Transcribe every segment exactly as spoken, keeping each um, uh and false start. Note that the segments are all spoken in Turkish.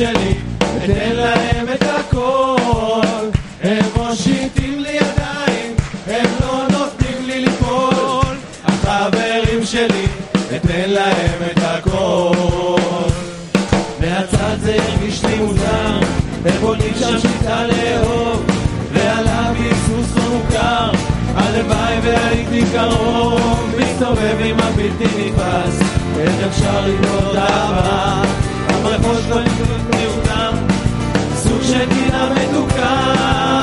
שלי, אתן להם את הכל. הם מושיטים לי ידיים, הם לא נותנים לי ליפול. החברים שלי, אתן להם את הכל. מהצד זה הרגיש לי מוזר, הם בונים שם שיטה לאהוב, ועליו ייסוס לא מוכר, הלוואי והייתי קרוב. מסתובב עם הבלתי נתפס, איך אפשר לבנות אהבה, המרחוש לא נקראת מיותר, סוג של גינה מתוקה.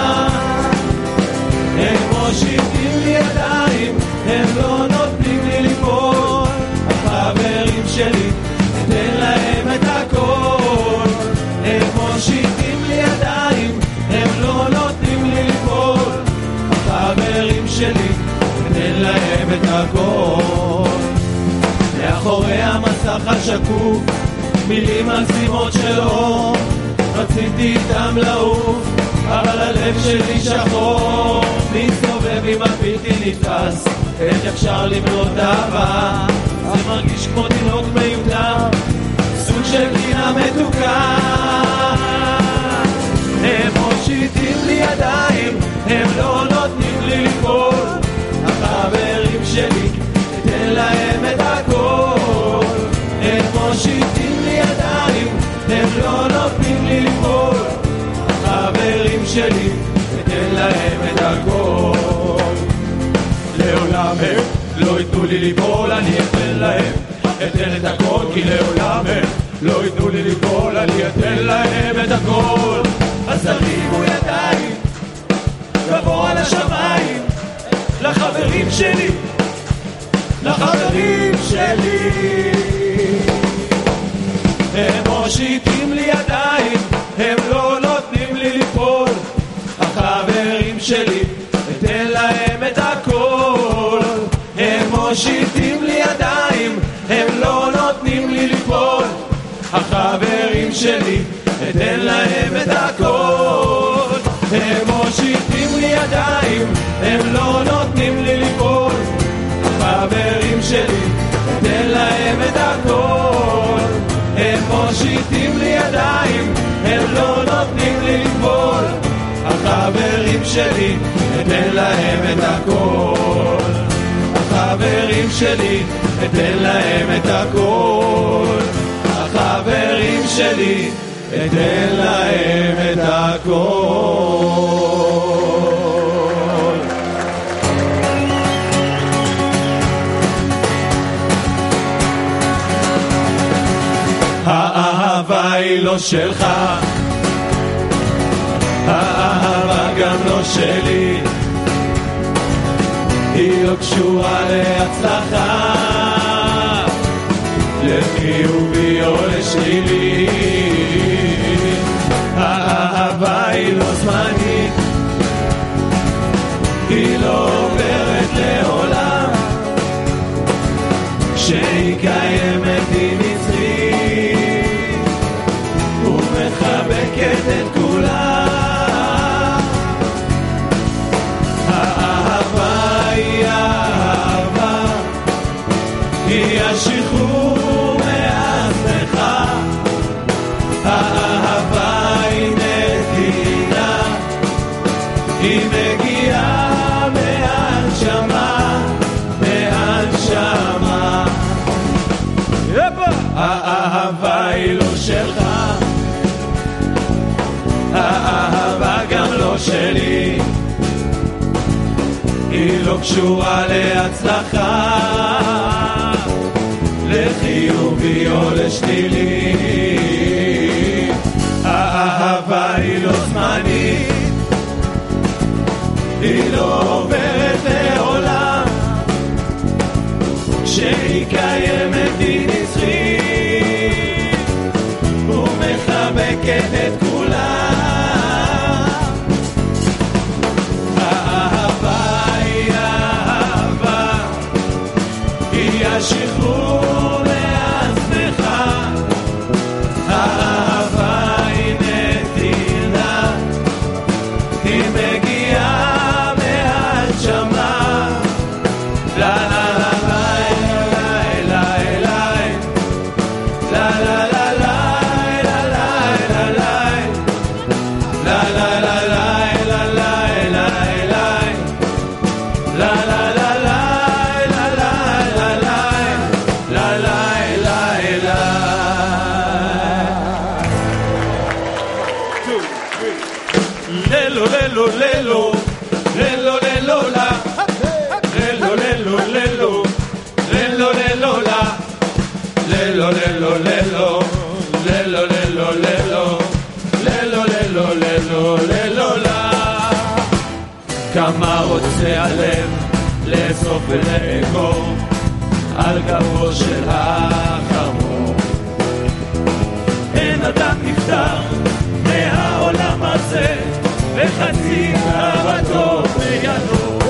הם מושיטים לי ידיים, הם לא נותנים לי ליפול. החברים שלי, אתן להם את הכל. הם מושיטים לי ידיים, הם לא נותנים לי ליפול. החברים שלי, אתן להם את הכל. מאחורי המסך השקוף, מילים מקסימות של אור, רציתי איתם לעוף, אבל הלב שלי שחור. מסתובב עם הבלתי נתפס, איך אפשר לבנות אהבה, זה מרגיש כמו תינוק מיותר, סוג של גינה מתוקה. הם מושיטים לי ידיים, הם לא נותנים לי ליפול. החברים שלי, אתן להם את הכל. הם מושיטים לי ידיים, הם לא נותנים לי ליפול. החברים שלי, אתן להם את הכל. לעולם הם לא ייתנו לי ליפול, אני אתן להם, אתן את הכל. כי לעולם הם לא ייתנו לי ליפול, אני אתן להם את הכל. אז תרימו ידיים גבוה לשמיים, לחברים שלי, לחברים שלי. הם מושיטים לי ידיים, הם לא נותנים לי ליפול. החברים שלי, אתן להם את הכל. הם מושיטים לי ידיים, הם לא נותנים לי ליפול. החברים שלי, אתן להם את הכל. הם מושיטים לי ידיים, הם לא נותנים לי ליפול. החברים שלי, אתן להם את הכל. הם מושיטים לי ידיים, הם לא נותנים לי ליפול. החברים שלי, אתן להם את הכל. החברים שלי, אתן להם את הכל. החברים שלי, אתן להם את הכל. האהבה היא לא שלך, האהבה גם לא שלי, היא לא קשורה להצלחה, לחיובי או לשלילי. האהבה היא לא זמנית, היא לא עוברת לעולם, שהיא קיימת היא נצחית ומחבקת את כולם. האהבה היא אהבה, היא השחרור מהשמחה. האהבה היא נתינה, היא מגיעה מהנשמה, מהנשמה. האהבה היא לא שלך, האהבה גם לא שלי, היא לא קשורה להצלחה, לחיובי או לשלילי. האהבה היא לא זמנית, היא לא עוברת לעולם, שהיא קיימת היא נצחית ומחבקת את כולם. האהבה היא אהבה, היא השחרור מהשמחה, lelo, lelo lelo la, lelo lelo lelo, lelo lelo la, lelo lelo lelo, lelo lelo lelo, lelo lelo lelo lelo la. כמה רוצה הלב לאסוף ולאגור על גבו של החמור. אין אדם נפטר מהעולם הזה וחצי אהבתו בידו.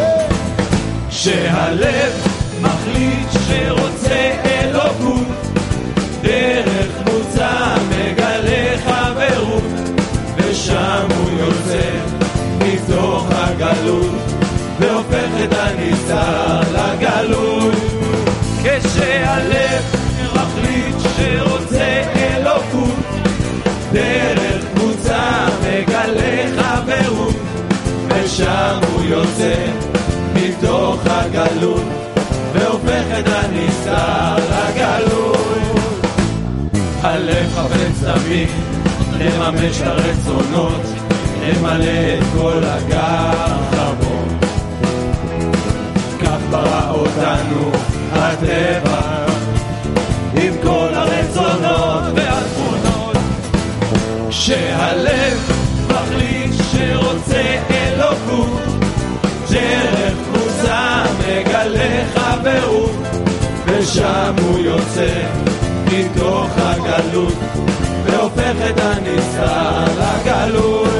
שהלב מחליט שרוצה אלוקות דרך קבוצה מגלה חברות ושם הוא יוצא מתוך הגלות והופך את הנסתר לגלות. כשהלב מחליט שרוצה אלוקות דרך קבוצה מגלה חברות ושם הוא יוצא מתוך הגלות והופך את הנסתר לגלות. הלב חפץ תמיד לממש הרצונות למלא את כל הגחמות. כך ברא אותנו הטבע עם כל הרצונות והתכונות. שהלב מחליט שרוצה אלוקות דרך קבוצה מגלה חברות ושם הוא יוצא מתוך הגלות והופך את הנסתר לגלות.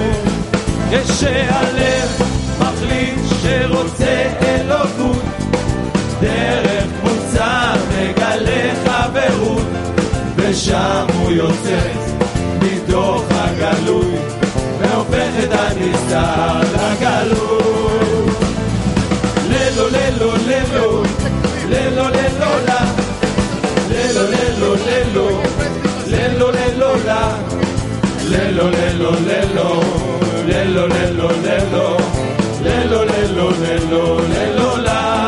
כשהלב מחליט שרוצה אלוקות דרך קבוצה מגלה חברות ושם הוא יוצא מתוך הגלות והופך את הנסתר לגלות. ללו ללו ללו ללו ללו לה ללו ללו ללו ללו ללו לה ללו ללו ללו ללו ללו ללו ללו ללו ללו ללו לה.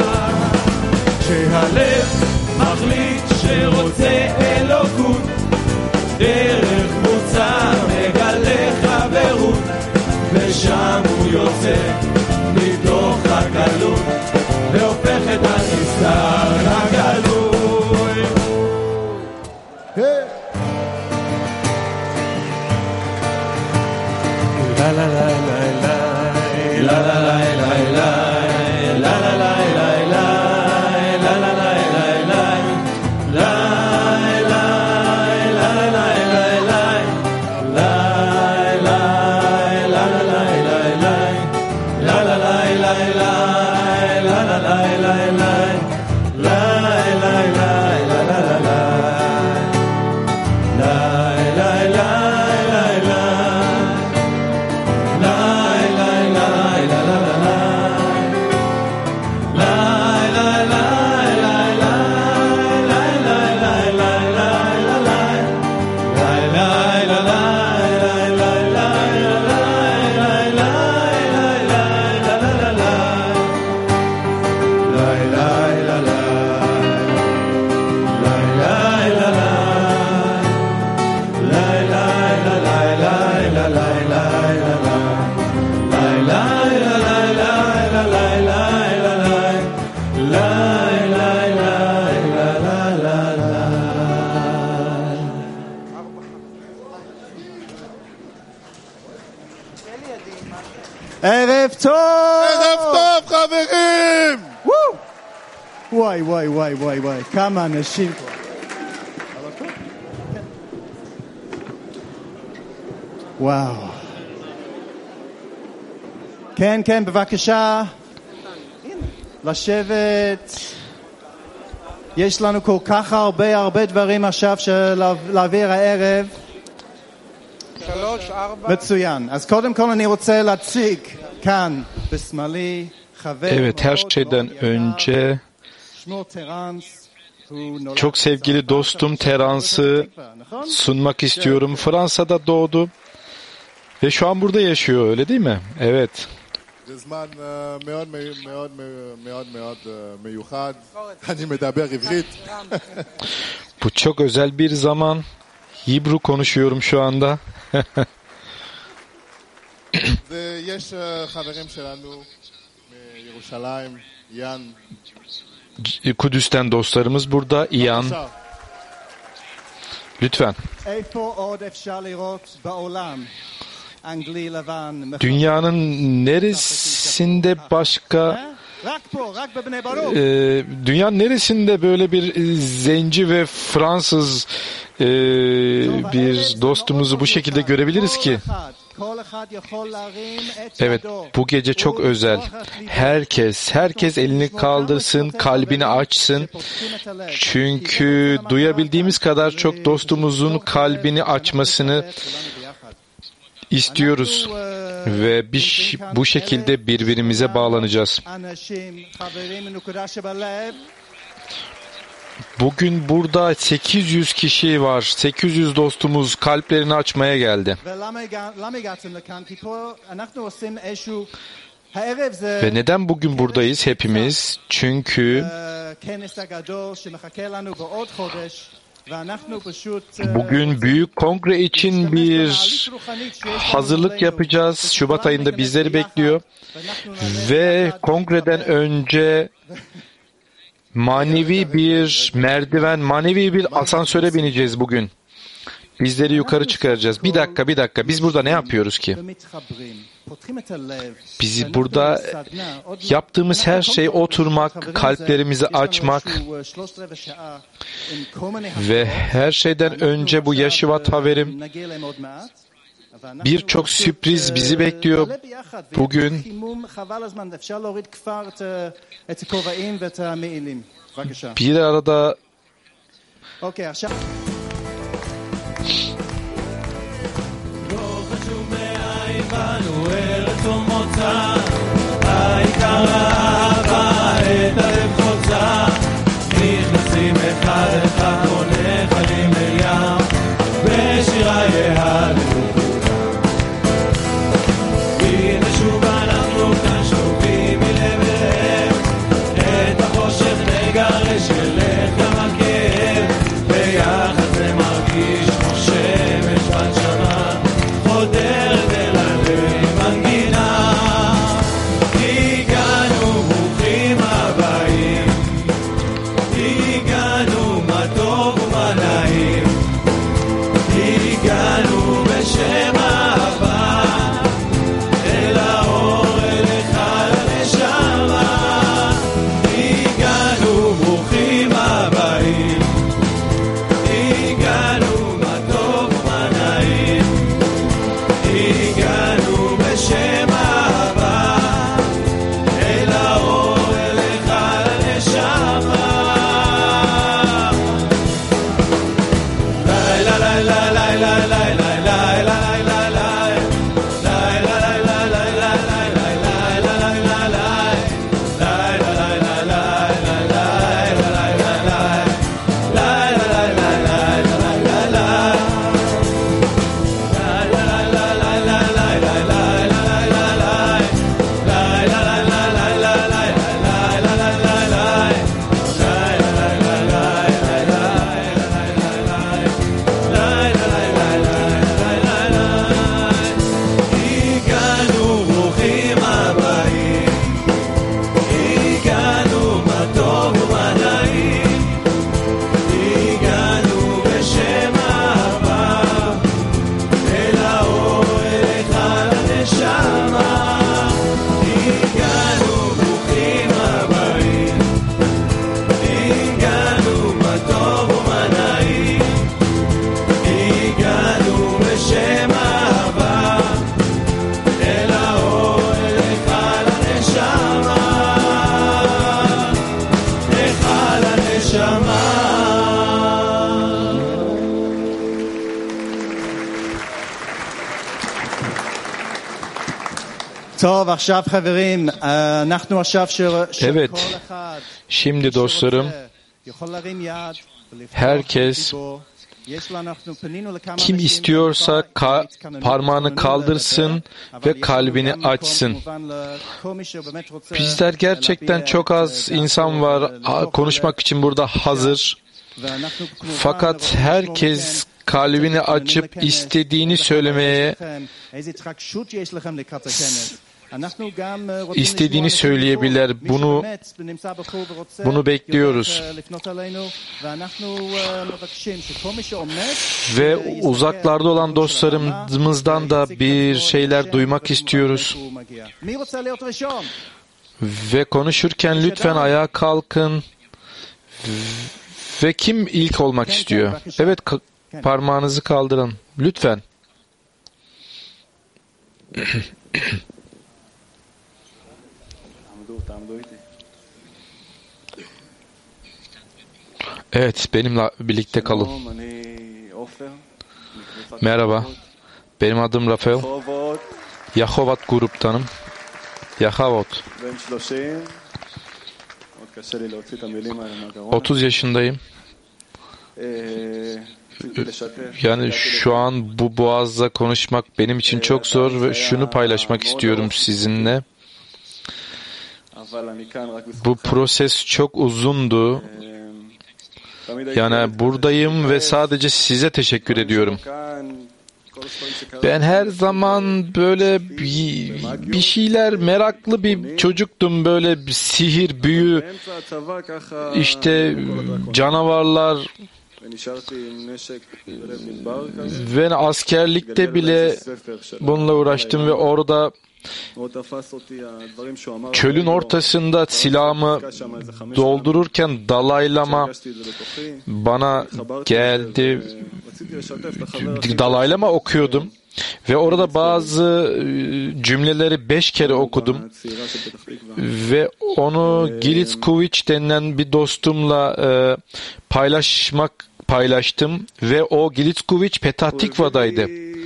שהלב מחליט שרוצה אלוקות דרך קבוצה מגלה חברות ושם הוא יוצא מתוך הגלות והופך את הנסתר לגלות. La la la la la la la la la la la la la la la la la ערב טוב! ערב טוב חברים! וואי וואי וואי וואי וואי, כמה אנשים פה. וואו. כן, כן, בבקשה. לשבת. יש לנו כל כך הרבה הרבה דברים עכשיו להעביר הערב. שלוש, ארבע. מצוין. אז קודם כל אני רוצה להציג כאן בשמאלי חבר. Evet, her şeyden önce çok sevgili dostum Terans'ı sunmak istiyorum. Fransa'da doğdu ve şu an burada yaşıyor, öyle değil mi? Evet. Bu çok özel bir zaman. Hibru konuşuyorum şu anda. יש חברים שלנו מירושלים, יאן. Kudüs'ten dostlarımız burada. İyan. Lütfen. Dünyanın neresinde başka e, dünyanın neresinde böyle bir zenci ve Fransız e, bir dostumuzu bu şekilde görebiliriz ki? Evet, bu gece çok özel. Herkes, herkes elini kaldırsın, kalbini açsın. Çünkü duyabildiğimiz kadar çok dostumuzun kalbini açmasını istiyoruz ve bir, bu şekilde birbirimize bağlanacağız. Bugün burada sekiz yüz kişi var. sekiz yüz dostumuz kalplerini açmaya geldi. Ve neden bugün buradayız hepimiz? Çünkü bugün büyük kongre için bir hazırlık yapacağız. Şubat ayında bizleri bekliyor. Ve kongreden önce manevi bir merdiven, manevi bir asansöre bineceğiz bugün. Bizleri yukarı çıkaracağız. Bir dakika, bir dakika. Biz burada ne yapıyoruz ki? Bizi burada yaptığımız her şey oturmak, kalplerimizi açmak ve her şeyden önce bu Yeşivat Haverim birçok sürpriz bizi bekliyor bugün. Bir arada באנו ארץ ומוצא, העיקר האהבה את הלב חוצה, נכנסים אחד אחד ונחלים אל ים, בשירה יהללו כולם. הנה שוב אנחנו כאן שטופים מלב אל לב, את החושך נגרש ילך גם הכאב, ביחד זה מרגיש כמו שמש בנשמה, חודרת אל הלב מנגינה. הגענו ברוכים הבאים, הגענו מה טוב ומה נעים, הגענו בשם אהבה אל האור אליך לנשמה. הגענו ברוכים הבאים, הגענו מה טוב ומה נעים, הגענו בשם אהבה אל האור אליך לנשמה. לילה לילה לילה לילה לילה Evet, şimdi dostlarım, herkes kim istiyorsa ka- parmağını kaldırsın ve kalbini açsın. Bizler gerçekten çok az insan var konuşmak için burada hazır. Fakat herkes kalbini açıp istediğini söylemeye, istediğini söyleyebilir. Bunu bunu bekliyoruz. Ve uzaklarda olan dostlarımızdan da bir şeyler duymak istiyoruz. Ve konuşurken lütfen ayağa kalkın. Ve kim ilk olmak istiyor? Evet, parmağınızı kaldırın. Lütfen. Evet, benimle birlikte kalın. Merhaba, benim adım Rafael. Yahovot gruptanım. Yahovot. otuz yaşındayım. Yani şu an bu boğazda konuşmak benim için çok zor ve şunu paylaşmak istiyorum sizinle. Bu proses çok uzundu. Yani buradayım ve sadece size teşekkür ediyorum. Ben her zaman böyle bir şeyler meraklı bir çocuktum. Böyle bir sihir, büyü, işte canavarlar ve askerlikte bile bununla uğraştım ve orada çölün ortasında silahımı doldururken Dalai Lama bana geldi. Dalai Lama okuyordum ve orada bazı cümleleri beş kere okudum ve onu Gilitzkovic denilen bir dostumla e, paylaşmak paylaştım ve o Gilitzkovic Petah Tikva'daydı.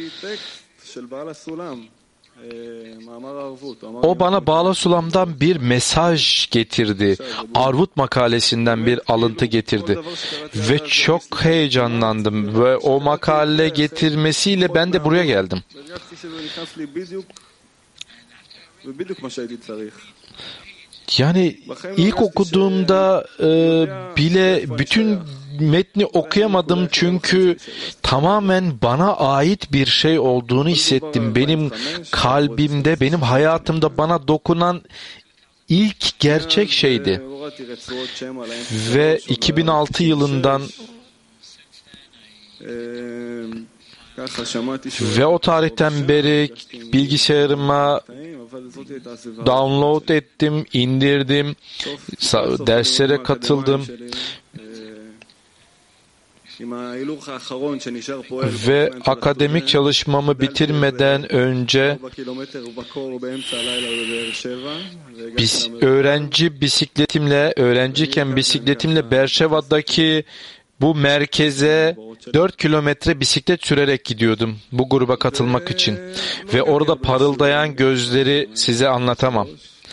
O bana Bağla Sulam'dan bir mesaj getirdi. Arvut makalesinden bir alıntı getirdi. Ve çok heyecanlandım. Ve o makale getirmesiyle ben de buraya geldim. Yani ilk okuduğumda e, bile bütün metni okuyamadım çünkü tamamen bana ait bir şey olduğunu hissettim. Benim kalbimde, benim hayatımda bana dokunan ilk gerçek şeydi. Ve iki bin altı yılından ve o tarihten beri bilgisayarıma download ettim, indirdim, derslere katıldım. Ve akademik çalışmamı bitirmeden önce bis, öğrenci bisikletimle, öğrenciyken bisikletimle Berşeva'daki bu merkeze dört kilometre bisiklet sürerek gidiyordum bu gruba katılmak için. Ve orada parıldayan gözleri size anlatamam.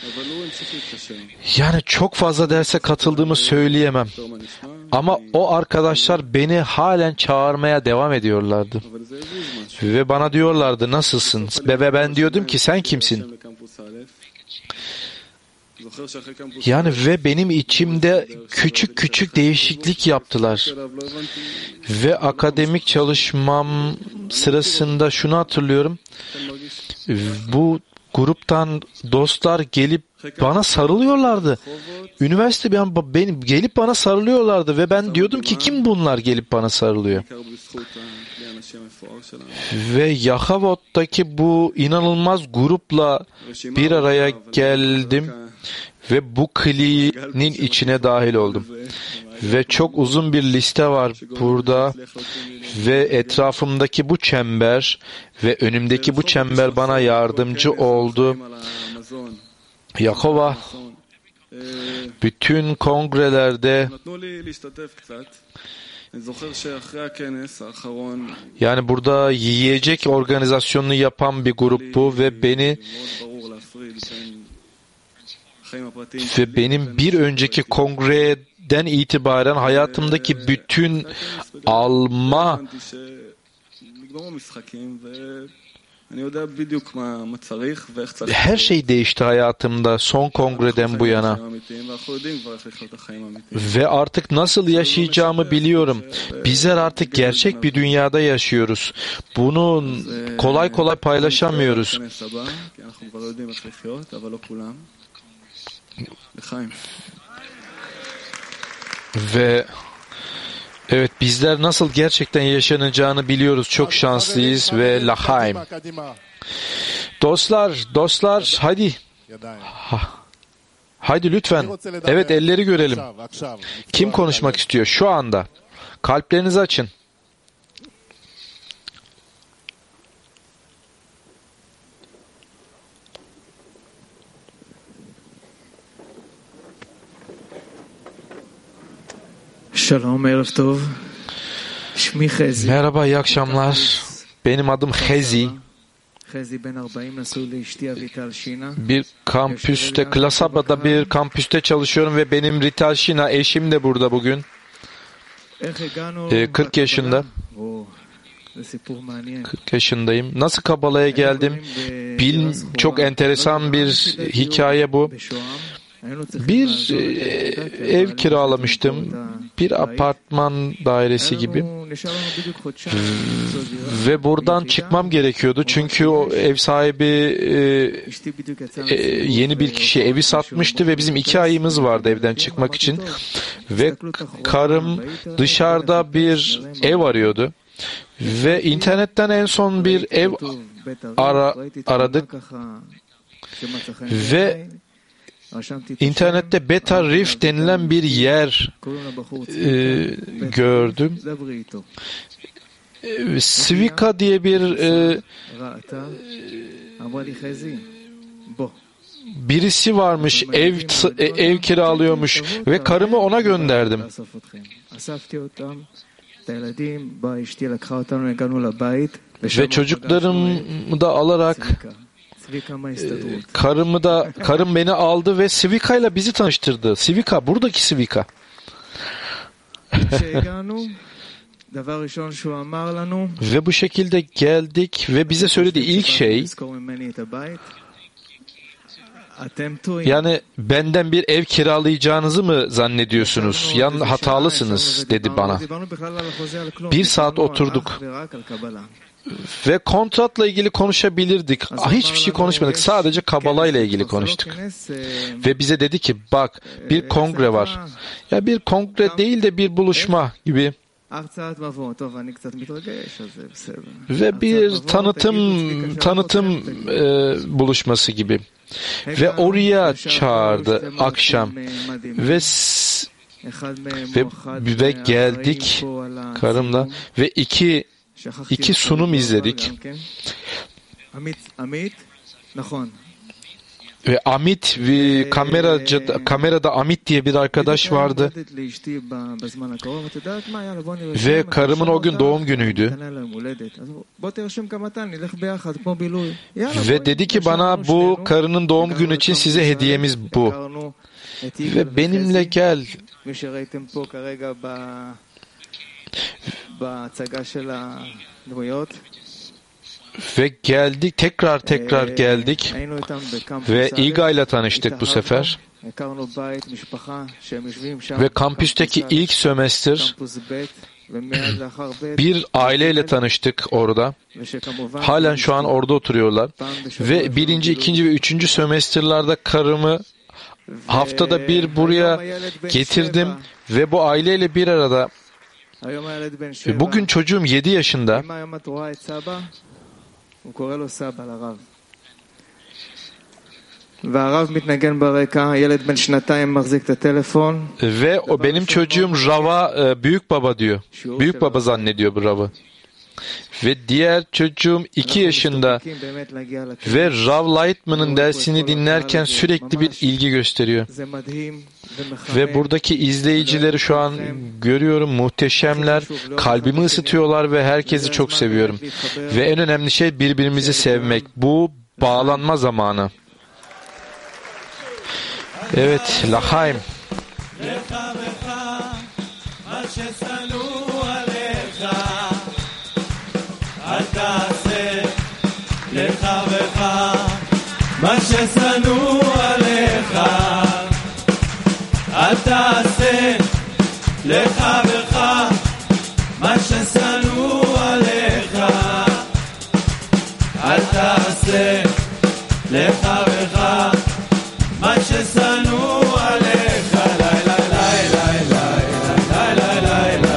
Yani çok fazla derse katıldığımı söyleyemem. Ama o arkadaşlar beni halen çağırmaya devam ediyorlardı. Ve bana diyorlardı nasılsın? Ve ben diyordum ki sen kimsin? Yani ve benim içimde küçük küçük değişiklik yaptılar. Ve akademik çalışmam sırasında şunu hatırlıyorum. Bu gruptan dostlar gelip bana sarılıyorlardı. Üniversite ben, benim gelip bana sarılıyorlardı ve ben diyordum ki kim bunlar gelip bana sarılıyor? Ve Yahovot'taki bu inanılmaz grupla bir araya geldim ve bu klinin içine dahil oldum. Ve çok uzun bir liste var burada ve etrafımdaki bu çember ve önümdeki bu çember bana yardımcı oldu. Yahova bütün kongrelerde, yani burada yiyecek organizasyonunu yapan bir grup bu ve beni ve benim bir önceki kongreden itibaren hayatımdaki bütün alma Her şey değişti hayatımda son kongreden bu yana. Ve artık nasıl yaşayacağımı biliyorum. Bizler artık gerçek bir dünyada yaşıyoruz. Bunu kolay kolay paylaşamıyoruz. Ve evet, bizler nasıl gerçekten yaşanacağını biliyoruz. Çok şanslıyız ve Lahaim. Dostlar, dostlar, hadi. Ha. Haydi lütfen. Evet, elleri görelim. Kim konuşmak istiyor şu anda? Kalplerinizi açın. Merhaba, iyi akşamlar. Benim adım Hezi. Bir kampüste, Klasaba'da bir kampüste çalışıyorum ve benim Rital Shina, eşim de burada bugün. kırk yaşında. kırk yaşındayım. Nasıl Kabala'ya geldim? Bil, çok enteresan bir hikaye bu. Bir e, ev kiralamıştım. Bir apartman dairesi gibi. Ve buradan çıkmam gerekiyordu. Çünkü o ev sahibi e, e, yeni bir kişi evi satmıştı ve bizim iki ayımız vardı evden çıkmak için. Ve karım dışarıda bir ev arıyordu. Ve internetten en son bir ev ara, aradık. Ve İnternette Beta Reef denilen bir yer e, gördüm. E, Svika diye bir e, birisi varmış, ev ev kiralıyormuş ve karımı ona gönderdim. Ve çocuklarımı da alarak karımı da karım beni aldı ve Svika ile bizi tanıştırdı. Svika, buradaki Svika. Ve bu şekilde geldik ve bize söylediği ilk şey, yani benden bir ev kiralayacağınızı mı zannediyorsunuz? Yan hatalısınız dedi bana. Bir saat oturduk. Ve kontratla ilgili konuşabilirdik. Hiçbir şey konuşmadık. Sadece Kabala ile ilgili konuştuk. Ve bize dedi ki bak, bir kongre var. Ya bir kongre değil de bir buluşma gibi. Ve bir tanıtım tanıtım e, buluşması gibi. Ve oraya çağırdı akşam. Ve ve, ve geldik karımla ve iki İki sunum izledik. Ve Amit ve kameracı, kamerada Amit diye bir arkadaş vardı. Ve karımın o gün doğum günüydü. Ve dedi ki bana, bu karının doğum günü için size hediyemiz bu. Ve benimle gel. Ve geldik, tekrar tekrar geldik ve İga ile tanıştık bu sefer. Ve kampüsteki ilk sömestr bir aileyle tanıştık orada. Halen şu an orada oturuyorlar. Ve birinci, ikinci ve üçüncü sömestrlerde karımı haftada bir buraya getirdim ve bu aileyle bir arada. Bugün çocuğum yedi yaşında. Ve o benim çocuğum Rav'a büyük baba diyor. Büyük baba zannediyor bu Rav'ı. Ve diğer çocuğum iki yaşında ve Rav Lightman'ın dersini dinlerken sürekli bir ilgi gösteriyor. Ve buradaki izleyicileri şu an görüyorum, muhteşemler, kalbimi ısıtıyorlar ve herkesi çok seviyorum. Ve en önemli şey birbirimizi sevmek. Bu bağlanma zamanı. Evet, Lahaim. Le ששנוא עליך אל תעשה לחברך מה ששנוא עליך אל תעשה לחברך מה ששנוא עליך לי לי לי לי לי לי לי לי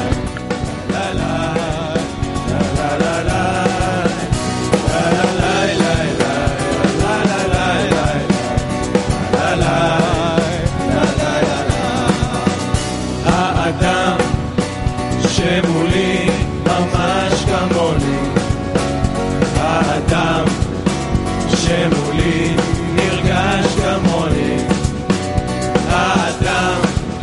האדם שמולי ממש כמוני האדם שמולי נרגש כמוני האדם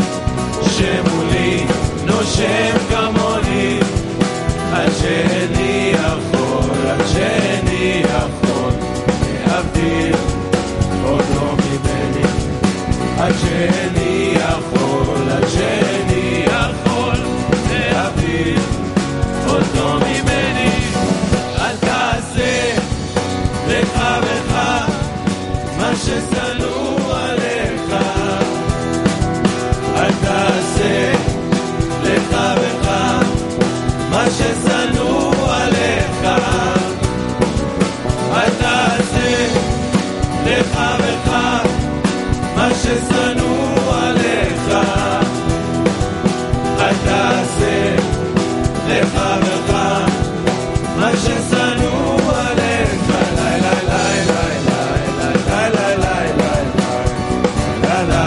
שמולי נושם כמוני עד שאני יכול עד שאני יכול להבדיל אותו ממני עד שאני יכול עד שאני יכול להבדיל אותו ממני אל תעשה לחברך מה ששנוא עליך אל תעשה לחברך מה ששנוא עליך אל תעשה לחברך מה ששנוא עליך אל תעשה לחברך מה ששנוא עליך לי לי לי לי לי לי לי לי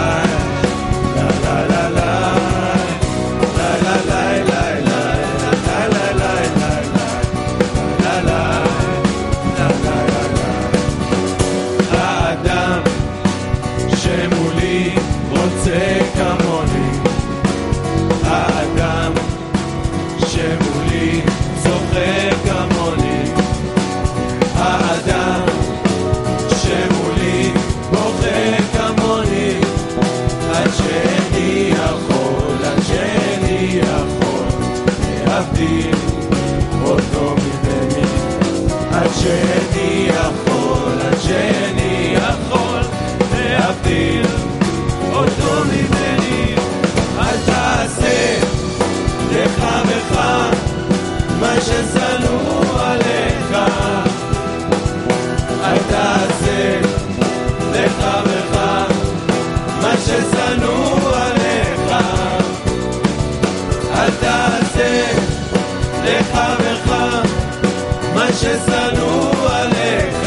האדם שמולי רוצה כמוני האדם שמולי צוחק כמוני האדם שמולי בוכה כמוני עד שאני יכול עד שאני יכול להבדיל אותו ממני עד שאני יכול עד שאני יכול להבדיל אותו ממני אל תעשה לחברך מה ששנוא עליך אל תעשה לחברך מה ששנוא עליך אל תעשה לחברך מה ששנוא עליך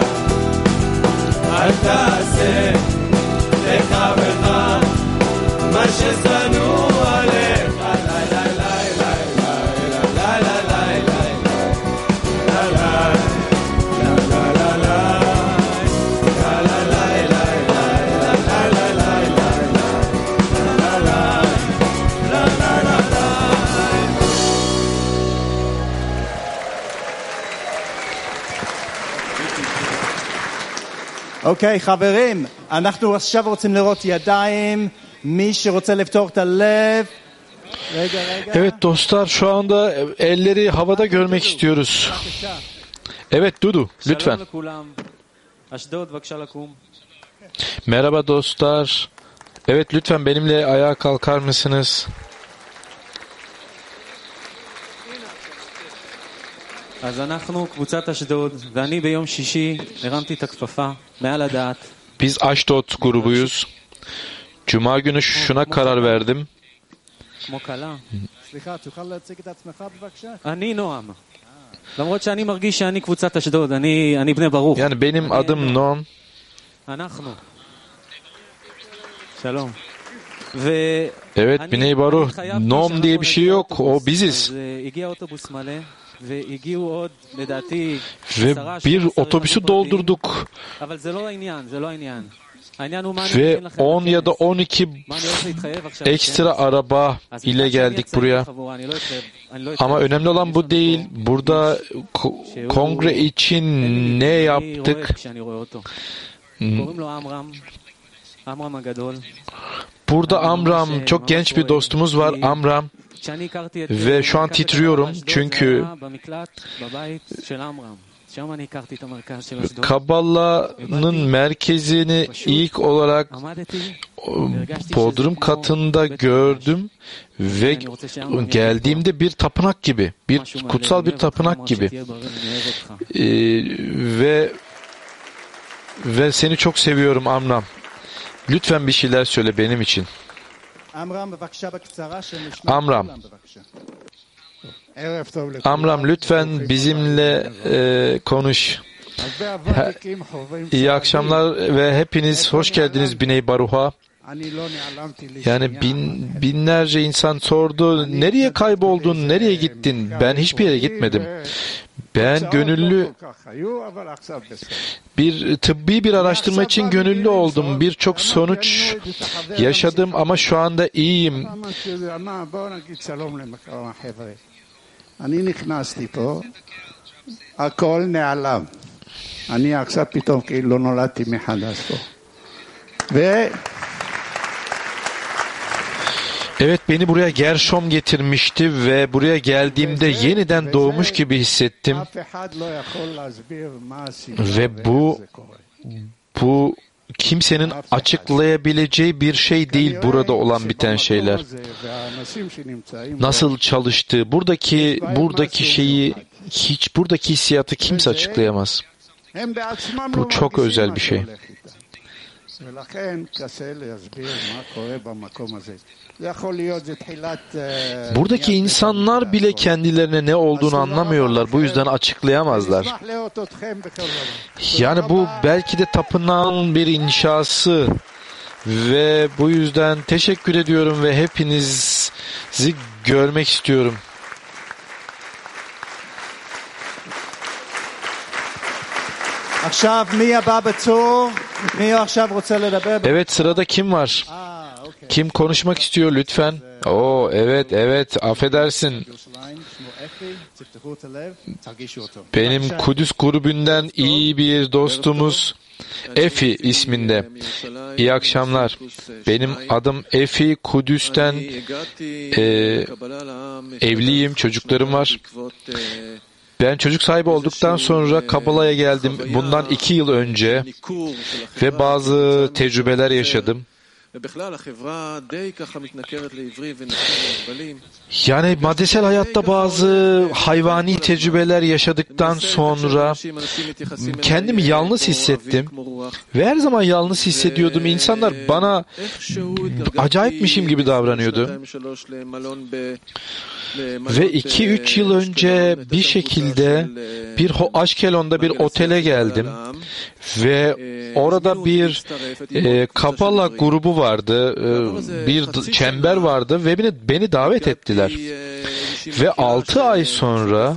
אל תעשה לחברך מה ששנוא עליך אוקיy, חברים, אנחנו עכשיו רוצים lirot yadayim. מי שרוצה לפתוח את הלב. רגע, רגע. Evet dostlar, şu anda elleri havada görmek istiyoruz. Evet Dudu, lütfen. Merhaba dostlar. Evet lütfen benimle ayağa kalkar mısınız? אז אנחנו קבוצת אשדוד, ואני ביום שישי הרמתי את הכפפה מעל הדעת. Biz Ashdod grubuyuz. Cuma günü şuna karar verdim. כמו כלה. סליחה, תוכל להציג את עצמך בבקשה? אני נועם. למרות שאני מרגיש שאני קבוצת אשדוד, אני אני בני ברוך. Yani benim adım Noam. אנחנו. שלום. Evet, Bnei Baruch, Noam diye bir şey yok. O biziz. Ve bir otobüsü doldurduk. Ve on ya da on iki ekstra araba ile geldik buraya. Ama önemli olan bu değil. Burada kongre için ne yaptık? Burada Amram, çok genç bir dostumuz var, Amram. Ve şu an titriyorum çünkü Kabbala'nın merkezini ilk olarak bodrum katında gördüm ve geldiğimde bir tapınak gibi, bir kutsal bir tapınak gibi ee, ve ve seni çok seviyorum Amram. Lütfen bir şeyler söyle benim için. Amram. Amram lütfen bizimle e, konuş. He, iyi akşamlar ve hepiniz hoş geldiniz Biney Baruch'a. Yani bin, binlerce insan sordu, nereye kayboldun, nereye gittin? Ben hiçbir yere gitmedim. Ben gönüllü bir tıbbi bir araştırma için gönüllü oldum. Birçok sonuç yaşadım ama şu anda iyiyim. Evet, beni buraya Gershom getirmişti ve buraya geldiğimde yeniden doğmuş gibi hissettim. Ve bu bu kimsenin açıklayabileceği bir şey değil burada olan biten şeyler. Nasıl çalıştığı, buradaki buradaki şeyi hiç buradaki hissiyatı kimse açıklayamaz. Bu çok özel bir şey. Buradaki insanlar bile kendilerine ne olduğunu anlamıyorlar. Bu yüzden açıklayamazlar. Yani bu belki de tapınağın bir inşası ve bu yüzden teşekkür ediyorum ve hepinizi görmek istiyorum. Evet, sırada kim var? Kim konuşmak istiyor lütfen? Oo, evet, evet, affedersin. Benim Kudüs grubundan iyi bir dostumuz Efi isminde. İyi akşamlar. Benim adım Efi. Kudüs'ten e, evliyim, çocuklarım var. Ben çocuk sahibi olduktan sonra Kabbala'ya geldim bundan iki yıl önce ve bazı tecrübeler yaşadım. Yani maddesel hayatta bazı hayvani tecrübeler yaşadıktan sonra kendimi yalnız hissettim ve her zaman yalnız hissediyordum. İnsanlar bana acayipmişim gibi davranıyordu. Ve iki üç yıl önce bir şekilde bir Aşkelon'da bir otele geldim ve orada bir e, Kabala grubu vardı, e, bir çember vardı ve beni, beni davet ettiler. Ve altı ay sonra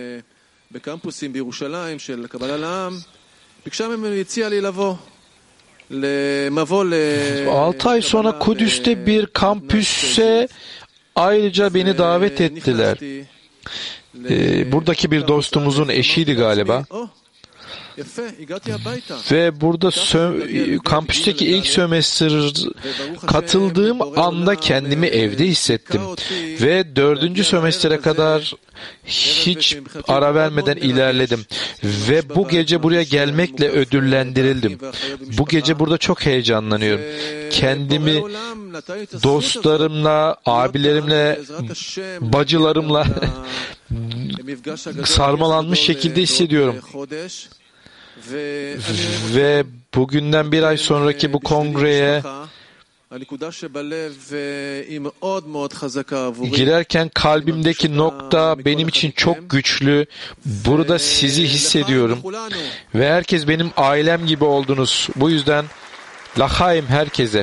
altı ay sonra Kudüs'te bir kampüse ayrıca beni davet ettiler. Ee, buradaki bir dostumuzun eşiydi galiba. Ve burada sö- kampüsteki ilk sömestr katıldığım anda kendimi evde hissettim. Ve dördüncü sömestre kadar hiç ara vermeden ilerledim. Ve bu gece buraya gelmekle ödüllendirildim. Bu gece burada çok heyecanlanıyorum. Kendimi dostlarımla, abilerimle, bacılarımla sarmalanmış şekilde hissediyorum. Ve bugünden bir ay sonraki bu kongreye girerken kalbimdeki nokta benim için çok güçlü. Burada sizi hissediyorum. Ve herkes benim ailem gibi oldunuz. Bu yüzden L'chaim herkese.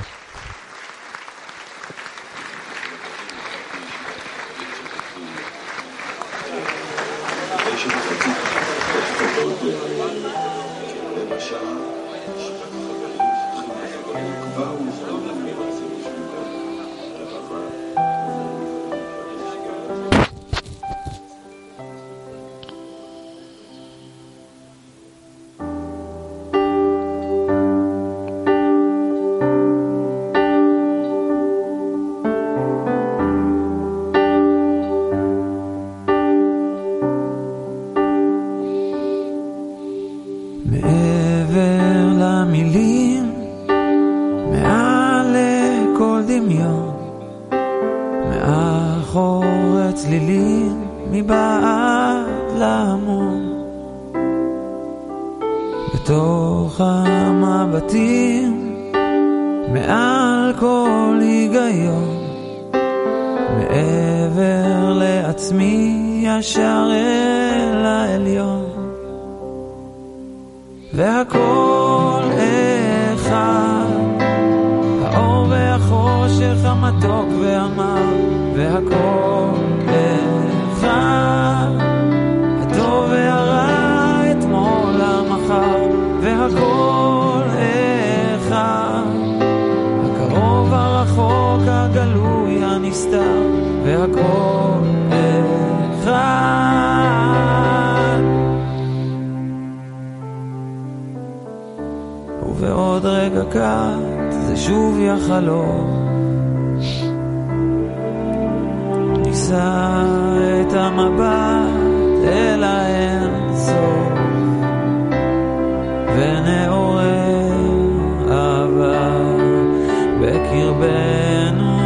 מבעד להמון בתוך המבטים מעל כל היגיון מעבר לעצמי ישר אל העליון והכל אחד האור והחושך המתוק והמר והכל אחד הטוב והרע אתמול המחר והכל אחד הקרוב הרחוק הגלוי הנסתר והכל אחד ובעוד רגע קט זה שוב יחלום נישא את המבט אל האין סוף ונעורר אהבה בקרבנו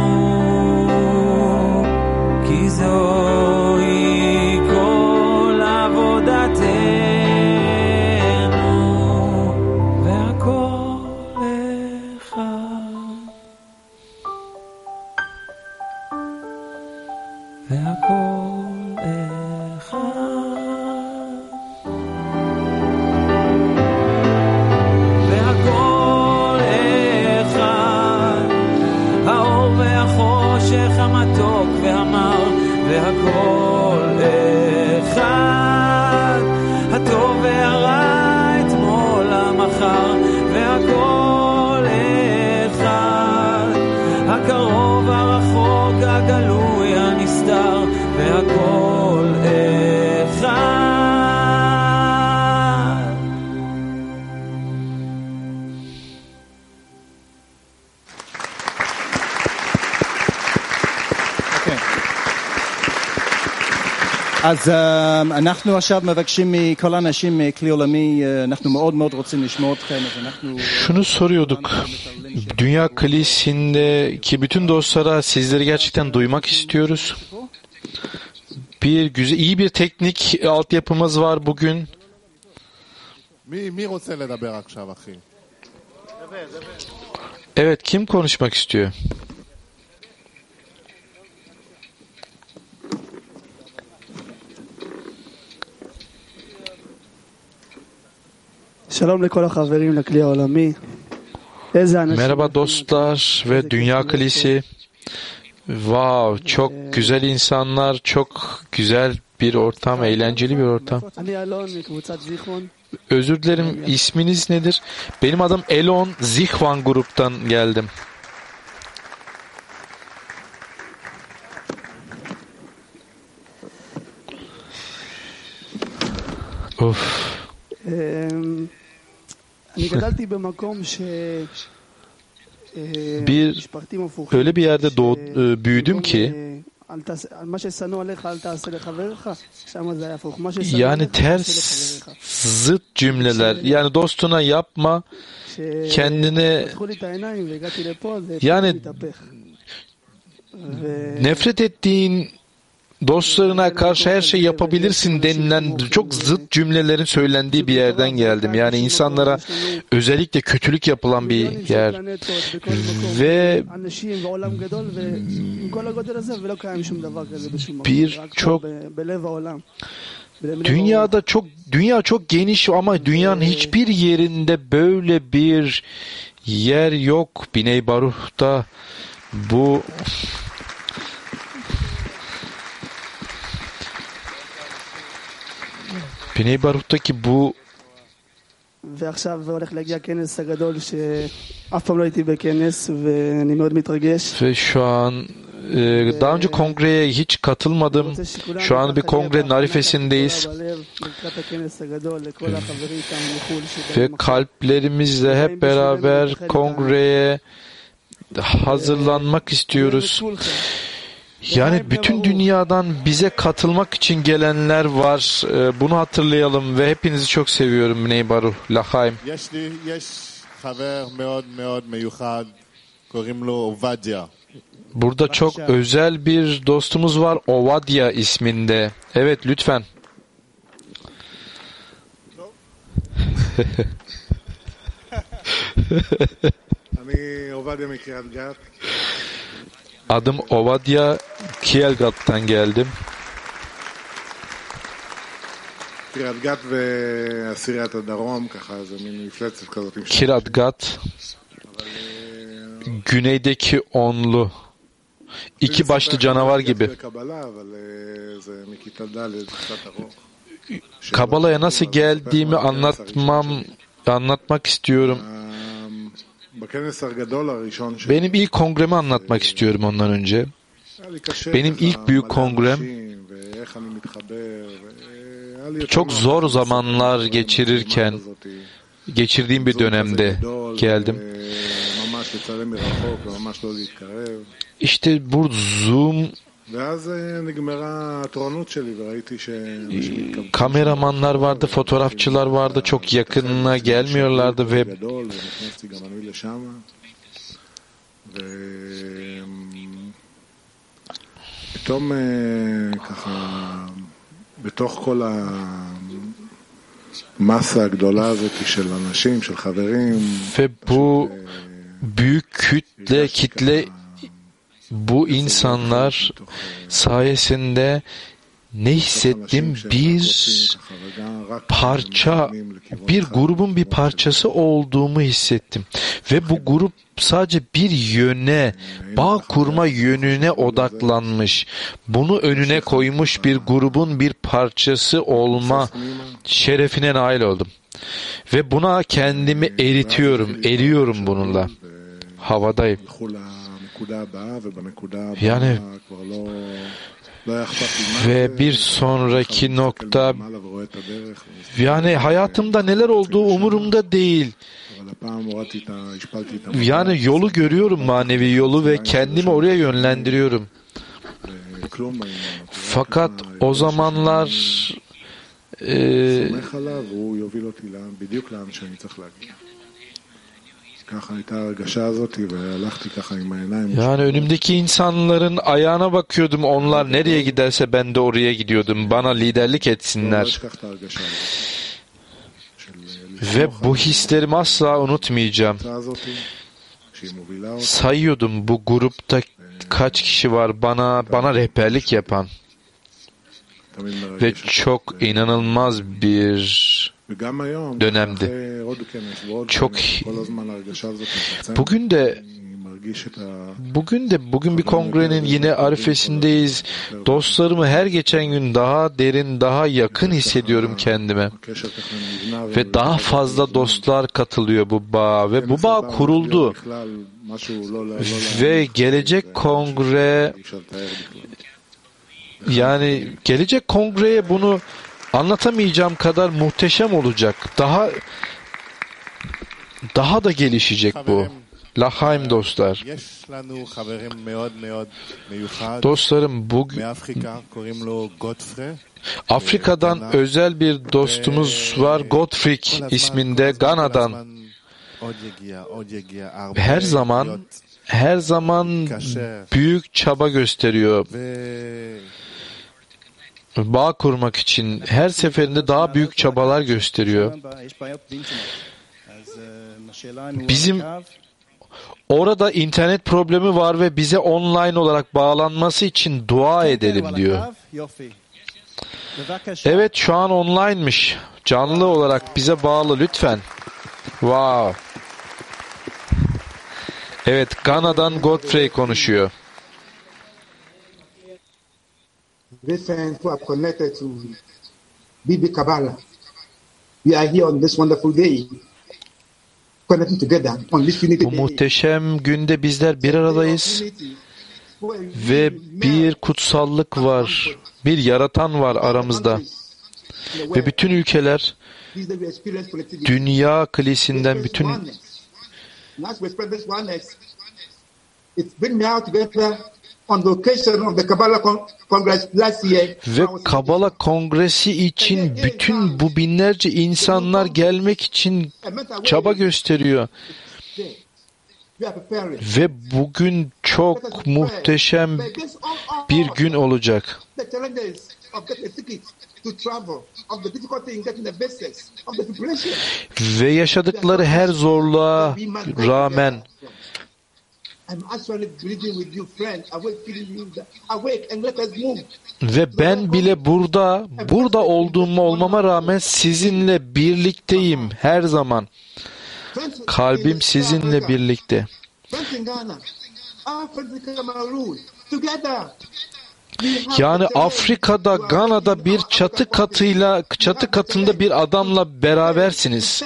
כי זוהי כל עבודתנו והכל אחד והכל אחד והכל אחד האור והחושך המתוק והמר והכל אחד הטוב והרע אתמול המחר והכל אחד הקרוב הרחוק הגלוי הנסתר והכל אחד אז אנחנו עכשיו מבקשים מכל האנשים מכלי עולמי, אנחנו מאוד מאוד רוצים לשמוע אתכם, אז אנחנו... Şunu soruyorduk. Dünya Kilisesi'ndeki bütün dostlara sizleri gerçekten duymak istiyoruz. Bir güzel, iyi bir teknik altyapımız var bugün. Evet, kim konuşmak istiyor? Merhaba dostlar ve Dünya Kilisi. Wow, çok güzel insanlar, çok güzel bir ortam, eğlenceli bir ortam. Özür dilerim, isminiz nedir? Benim adım Elon, Zichwan gruptan geldim. Of. Bir öyle bir yerde doğ, büyüdüm ki yani ters zıt cümleler, yani dostuna yapma, kendine yani nefret ettiğin dostlarına karşı her şey yapabilirsin denilen çok zıt cümlelerin söylendiği bir yerden geldim. Yani insanlara özellikle kötülük yapılan bir yer. Ve bir çok dünyada çok dünya çok geniş ama dünyanın hiçbir yerinde böyle bir yer yok. Biney Baruch'ta bu Biney Baruch'taki bu ve şu an daha önce kongreye hiç katılmadım. Şu an bir kongrenin arifesindeyiz. Ve kalplerimizle hep beraber kongreye hazırlanmak istiyoruz. Yani bütün dünyadan bize katılmak için gelenler var. Bunu hatırlayalım ve hepinizi çok seviyorum. Biney Baruch, L'chaim. Burada çok özel bir dostumuz var, Ovadia isminde. Evet, lütfen. Adım Ovadia, Kielgat'tan geldim. Kiryat Gat, güneydeki onlu, iki başlı canavar gibi. Kabala'ya nasıl geldiğimi anlatmam, anlatmak istiyorum. Benim ilk kongremi anlatmak istiyorum ondan önce. Benim ilk büyük kongrem, çok zor zamanlar geçirirken, geçirdiğim bir dönemde geldim. İşte bu Zoom kameramanlar vardı, fotoğrafçılar vardı, çok yakınına gelmiyorlardı ve ve bu büyük kütle, kitle, bu insanlar sayesinde ne hissettim? Bir parça, bir grubun bir parçası olduğumu hissettim. Ve bu grup sadece bir yöne, bağ kurma yönüne odaklanmış. Bunu önüne koymuş bir grubun bir parçası olma şerefine nail oldum. Ve buna kendimi eritiyorum, eriyorum bununla. Havadayım. Yani ve bir sonraki nokta, yani hayatımda neler olduğu umurumda değil. Yani yolu görüyorum, manevi yolu, ve kendimi oraya yönlendiriyorum. Fakat o zamanlar e, yani önümdeki insanların ayağına bakıyordum. Onlar nereye giderse ben de oraya gidiyordum. Bana liderlik etsinler. Ve bu hislerimi asla unutmayacağım. Sayıyordum, bu grupta kaç kişi var bana bana rehberlik yapan. Ve çok inanılmaz bir dönemdi. Çok bugün de bugün de bugün bir kongrenin yine arifesindeyiz. Dostlarımı her geçen gün daha derin, daha yakın hissediyorum kendime. Ve daha fazla dostlar katılıyor bu bağ ve bu bağ kuruldu. Ve gelecek kongre, yani gelecek kongreye bunu anlatamayacağım kadar muhteşem olacak. Daha daha da gelişecek bu. Lahaim dostlar. Dostlarım, bugün Afrika'dan özel bir dostumuz var, Godfrey isminde, Gana'dan. Her zaman her zaman büyük çaba gösteriyor. Bağ kurmak için her seferinde daha büyük çabalar gösteriyor. Bizim orada internet problemi var ve bize online olarak bağlanması için dua edelim diyor. Evet, şu an online'mış. Canlı olarak bize bağlı lütfen. Wow. Evet, Gana'dan Godfrey konuşuyor. Listen, who are connected to B B Kabbalah. We are here on this wonderful day. Connecting together on this unity Bu muhteşem günde bizler bir aradayız ve bir kutsallık var, bir yaratan var aramızda. Ve bütün ülkeler, dünya klisinden bütün ve Kabala Kongresi için bütün bu binlerce insanlar gelmek için çaba gösteriyor. Ve bugün çok muhteşem bir gün olacak. Ve yaşadıkları her zorluğa rağmen ve ben bile burada, burada olduğuma olmama rağmen sizinle birlikteyim her zaman. Kalbim sizinle birlikte. Yani Afrika'da, Gana'da bir çatı katıyla, çatı katında bir adamla berabersiniz.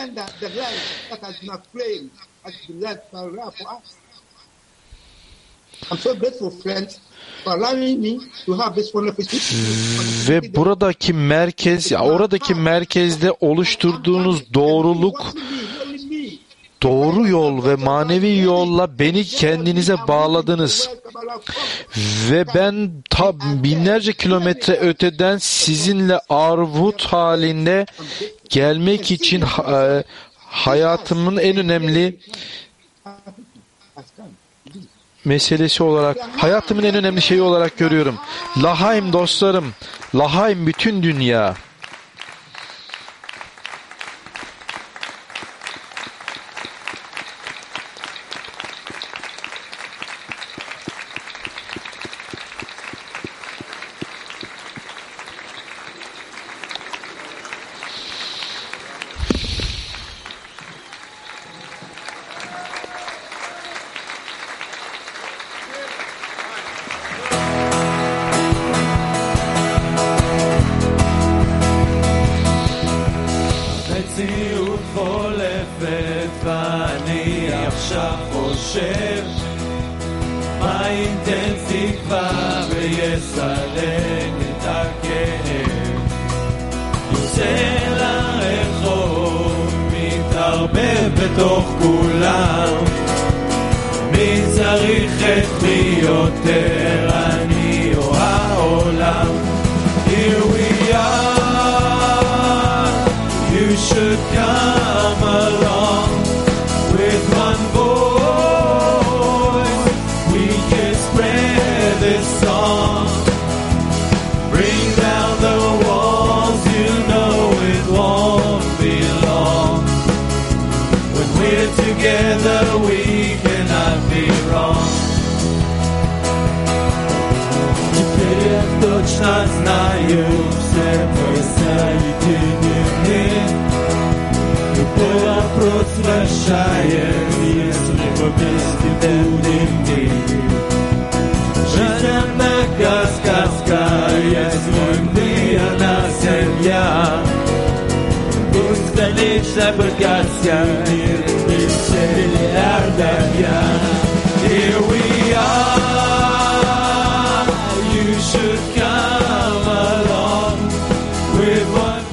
Ve buradaki merkez, oradaki merkezde oluşturduğunuz doğruluk, doğru yol ve manevi yolla beni kendinize bağladınız. Ve ben ta binlerce kilometre öteden sizinle arvut halinde gelmek için ha, hayatımın en önemli meselesi olarak, hayatımın en önemli şeyi olarak görüyorum. Lahaim dostlarım, Lahaim bütün dünya. בתוך כולם מי צריך את מי יותר אני או העולם Here we are You should come along With one voice We can spread this song Bring down the walls You know it won't be long We're together, we cannot be wrong. Теперь я точно знаю, все присоединены. Любой вопрос решаем, если вместе будем мы. Жизнь одна сказка, есть мы, она семья. Пусть конечно богатся мир без миллиардов я. Here we are, you should come along with one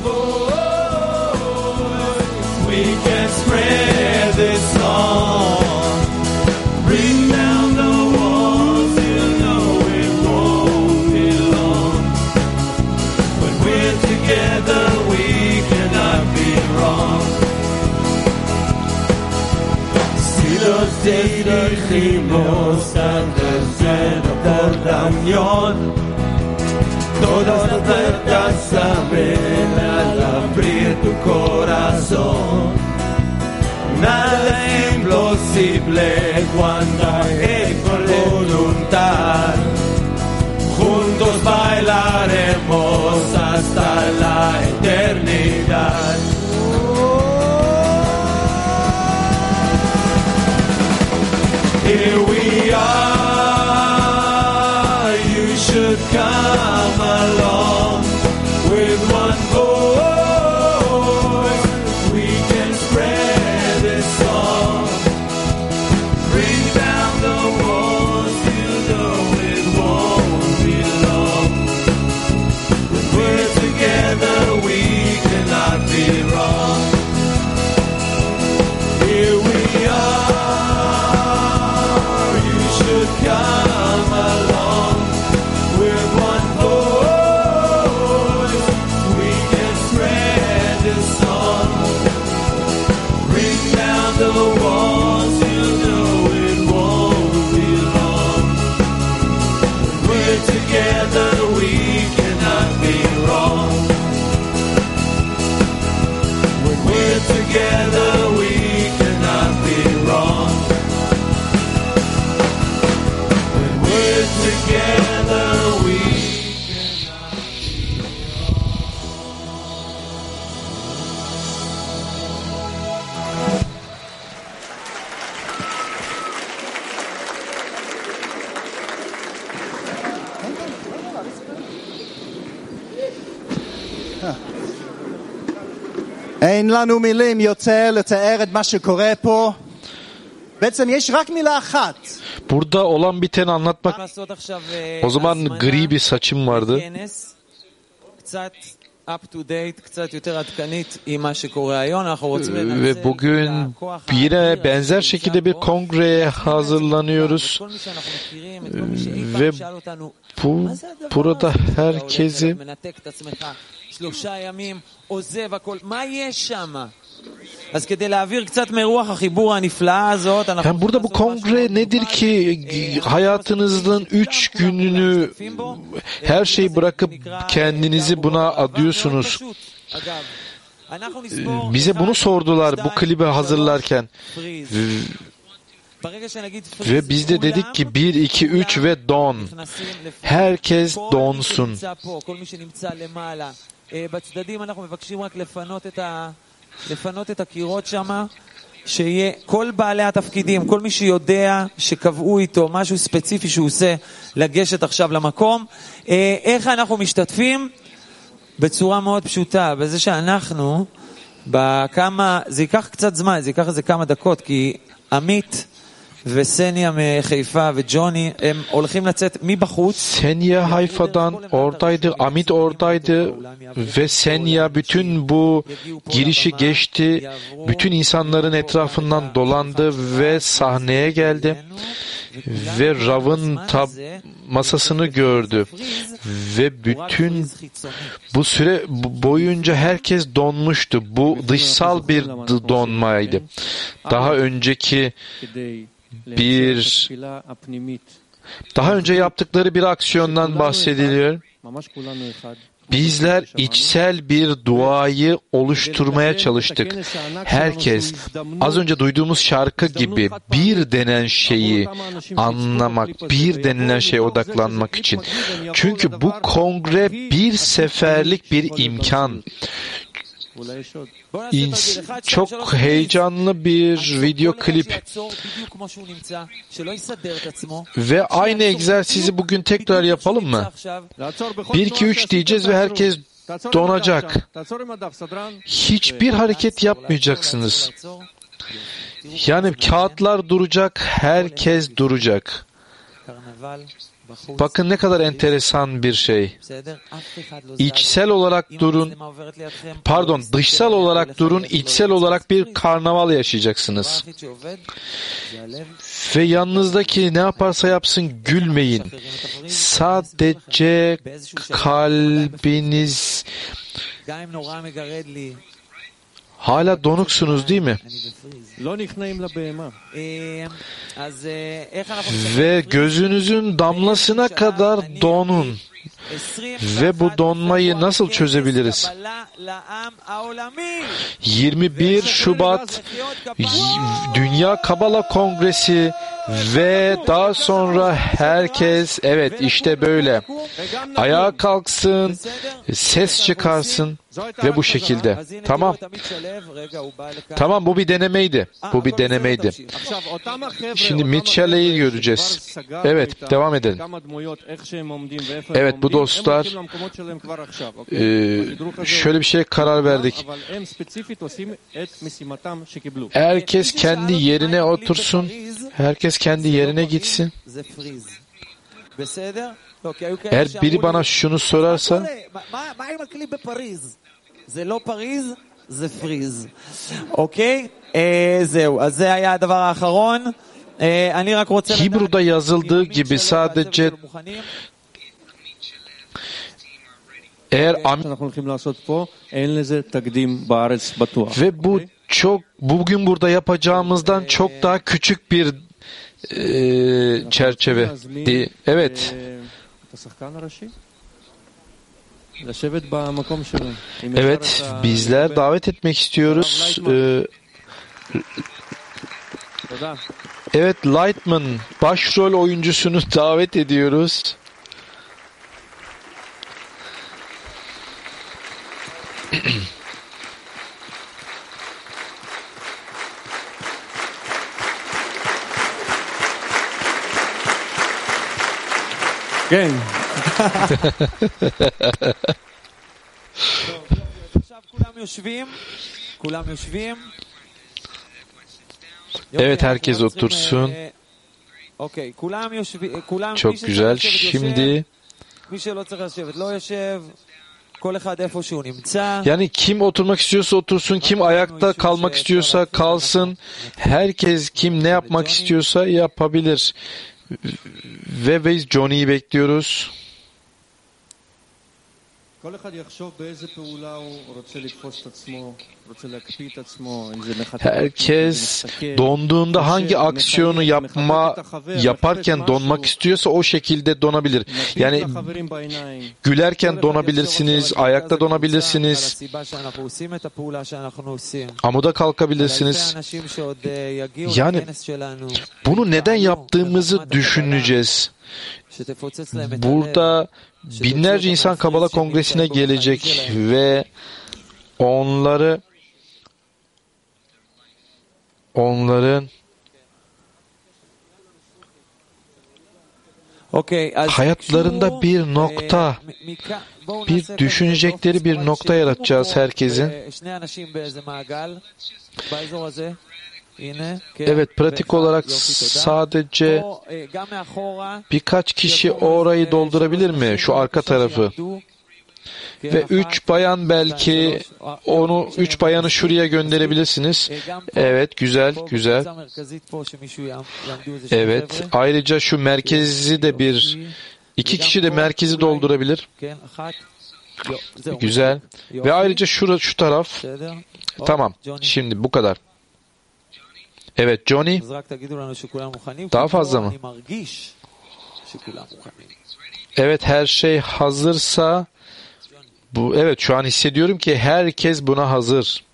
voice. We can spread this song, bring down the walls. You know it won't be long. When we're together, we cannot be wrong. Silos dirigimos antes de por dañón. Todas las puertas abren al abrir tu corazón. Nada imposible cuando hay voluntad. Juntos bailaremos hasta la eternidad. Here we are, you should come along with one voice. We can spread this song, bring down the walls. You know it won't be long. When we're together, we cannot be wrong. Here we are. Come along with one voice. We can אין לנו מילים יותר לתאר את מה שקורה פה. בעצם יש רק מילה אחת. Burada olan biteni anlatmak. O zaman gri bir saçım vardı. Ve bugün yine benzer şekilde bir kongreye hazırlanıyoruz. Ve bu burada herkesi yani burada bu kongre nedir ki hayatınızın üç gününü her şeyi bırakıp kendinizi buna adıyorsunuz. Bize bunu sordular bu klibi hazırlarken. Ve biz de dedik ki bir, iki, üç ve don. Herkes donsun. לפנות את הקירות שמה, שיהיה כל בעלי התפקידים, כל מי שיודע שקבעו איתו משהו ספציפי שהוא עושה, לגשת עכשיו למקום. איך אנחנו משתתפים? בצורה מאוד פשוטה, בזה שאנחנו, בכמה, זה ייקח קצת זמן, זה ייקח איזה כמה דקות, כי עמית וסניה מחיפה וג'וני הם הולכים לצאת מבחוץ. Senya Hayfa'dan oradaydı, Amit oradaydı ve Senya bütün bu girişi geçti. Bütün insanların etrafından dolandı ve sahneye geldi. Ve Rav'ın tab- masasını gördü. Ve bütün bu süre boyunca herkes donmuştu. Bu dışsal bir donmaydı. Daha önceki bir daha önce yaptıkları bir aksiyondan bahsediliyor. Bizler içsel bir duayı oluşturmaya çalıştık. Herkes az önce duyduğumuz şarkı gibi bir denen şeyi anlamak, bir denilen şeye odaklanmak için. Çünkü bu kongre bir seferlik bir imkan. Çok heyecanlı bir video klip ve aynı egzersizi bugün tekrar yapalım mı? bir iki üç diyeceğiz ve herkes donacak. Hiçbir hareket yapmayacaksınız. Yani kağıtlar duracak, herkes duracak. Bakın ne kadar enteresan bir şey. İçsel olarak durun, pardon dışsal olarak durun, içsel olarak bir karnaval yaşayacaksınız. Ve yanınızdaki ne yaparsa yapsın gülmeyin. Sadece kalbiniz... Hala donuksunuz değil mi? Ve gözünüzün damlasına kadar donun. Ve bu donmayı nasıl çözebiliriz? yirmi bir Şubat Dünya Kabala Kongresi ve daha sonra herkes evet işte böyle ayağa kalksın, ses çıkarsın ve bu şekilde. Tamam. Tamam bu bir denemeydi. Bu bir denemeydi. Şimdi Mitchell'i göreceğiz. Evet devam edelim. Evet bu dostlar e, şöyle bir şeye karar verdik. Herkes kendi yerine otursun. Herkes kendi yerine gitsin. Eğer biri bana şunu sorarsa Hibrew'da yazıldığı gibi sadece eğer ve bu çok bugün burada yapacağımızdan çok daha küçük bir e, çerçeve. Evet. Evet, bizler davet etmek istiyoruz. Ee, evet, Lightman başrol oyuncusunu davet ediyoruz. כן. עכשיו כולם יושבים, Evet, herkes otursun. Çok güzel. Şimdi yani kim oturmak istiyorsa otursun, kim ayakta kalmak istiyorsa kalsın. Herkes kim ne yapmak istiyorsa yapabilir. Ve biz Johnny'yi bekliyoruz. Herkes donduğunda hangi aksiyonu yapma yaparken donmak istiyorsa o şekilde donabilir. Yani gülerken donabilirsiniz, ayakta donabilirsiniz, amuda kalkabilirsiniz. Yani bunu neden yaptığımızı düşüneceğiz. Burada binlerce insan Kabala Kongresi'ne gelecek ve onları onların hayatlarında bir nokta, bir düşünecekleri bir nokta yaratacağız herkesin. Evet, pratik olarak sadece birkaç kişi orayı doldurabilir mi? Şu arka tarafı. Ve üç bayan, belki onu üç bayanı şuraya gönderebilirsiniz. Evet, güzel, güzel. Evet, ayrıca şu merkezi de bir iki kişi de merkezi doldurabilir. Güzel. Ve ayrıca şura, şu taraf. Tamam. Şimdi bu kadar. Evet, Johnny. Daha fazla mı? Evet, her şey hazırsa bu, evet, şu an hissediyorum ki herkes buna hazır.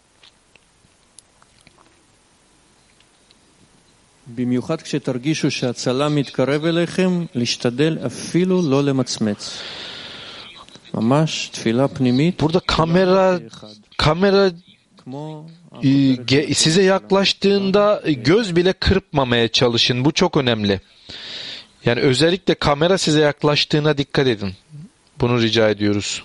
במיוחד כשתרגישו שהצלם מתקרב אליכם, להשתדל אפילו לא למצמץ. ממש תפילה פנימית. Burada kamera kamera size yaklaştığında göz bile kırpmamaya çalışın. Bu çok önemli. Yani özellikle kamera size yaklaştığına dikkat edin. Bunu rica ediyoruz.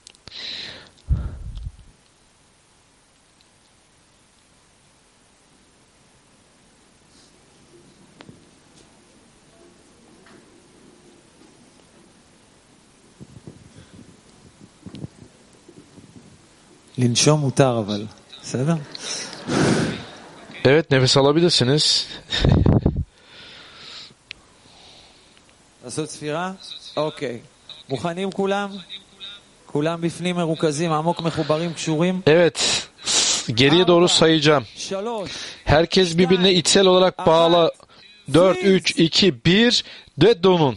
לנשום מותר אבל, בסדר? Evet, nefes alabilirsiniz. לעשות ספירה? אוקיי. מוכנים כולם? כולם בפנים מרוכזים, עמוק מחוברים, קשורים? Evet, geriye doğru sayacağım. Herkes birbirine içsel olarak bağlı. dört, üç, iki, bir ve donun.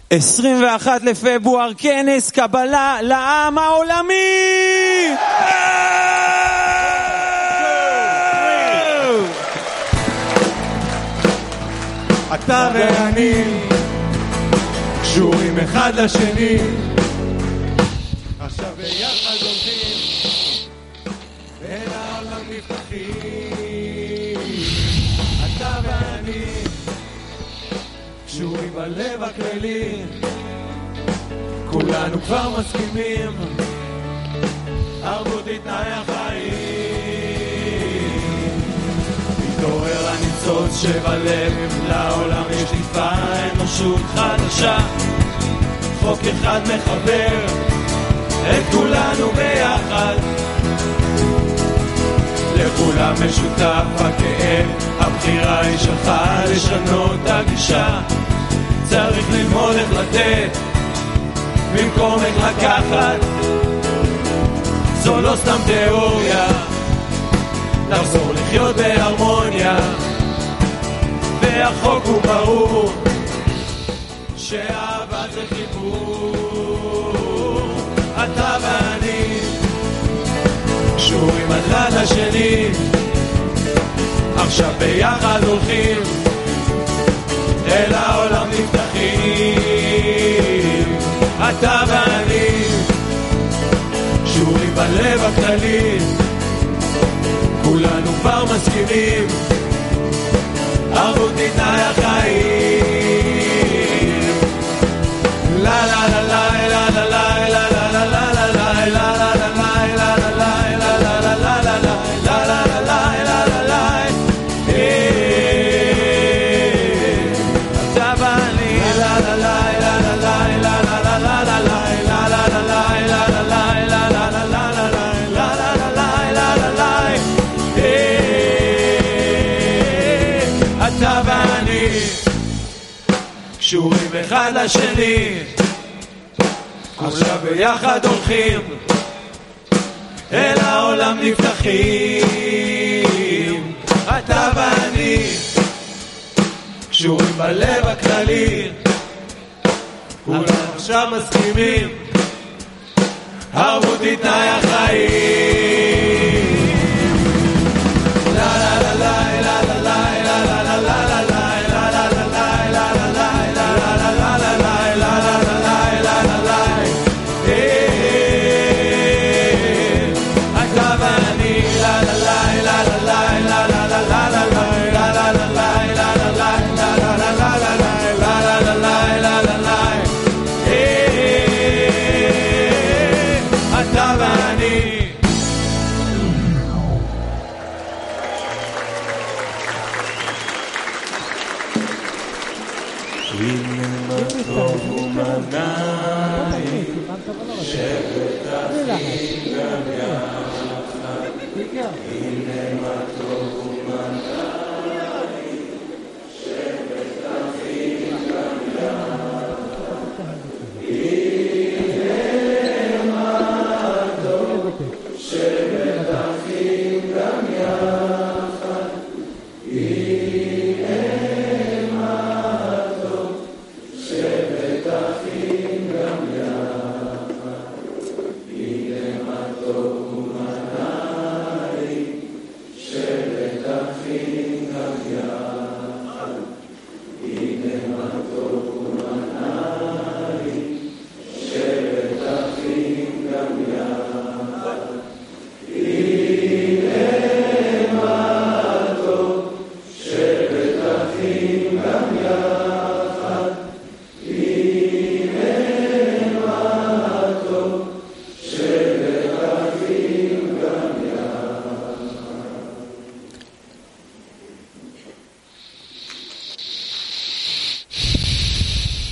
עשרים ואחד לפברואר, כנס קבלה לעם העולמי. אתה ואני קשורים אחד לשני, עכשיו ביחד הולכים אל העולם נפתחים. אתה ואני קשורים בלב הכללי, כולנו כבר מסכימים, ערבות היא תנאי החיים. מתעורר הניצוץ שבלב, לעולם יש תקווה, אנושות חדשה, חוק אחד מחבר את כולנו ביחד, לכולם משותף הכאב, הבחירה היא שלך לשנות הגישה, צריך ללמוד איך לתת במקום איך לקחת, זו לא סתם תיאוריה, לחזור לחיות בהרמוניה, והחוק הוא ברור שאהבה זה חיבור. אתה ואני קשורים אחד לשני, עכשיו ביחד הולכים אל העולם נפתחים. אתה ואני קשורים בלב הכללי, כולנו כבר מסכימים, ערבות היא תנאי החיים. לה לה לה לה לה לה לה לה לה לה קשורים אחד לשני, עכשיו ביחד הולכים אל העולם נפתחים. אתה ואני קשורים בלב הכללי, כולם עכשיו מסכימים, ערבות היא תנאי החיים. לה לה לה לה לה לה לה לה לה לה לה Amen.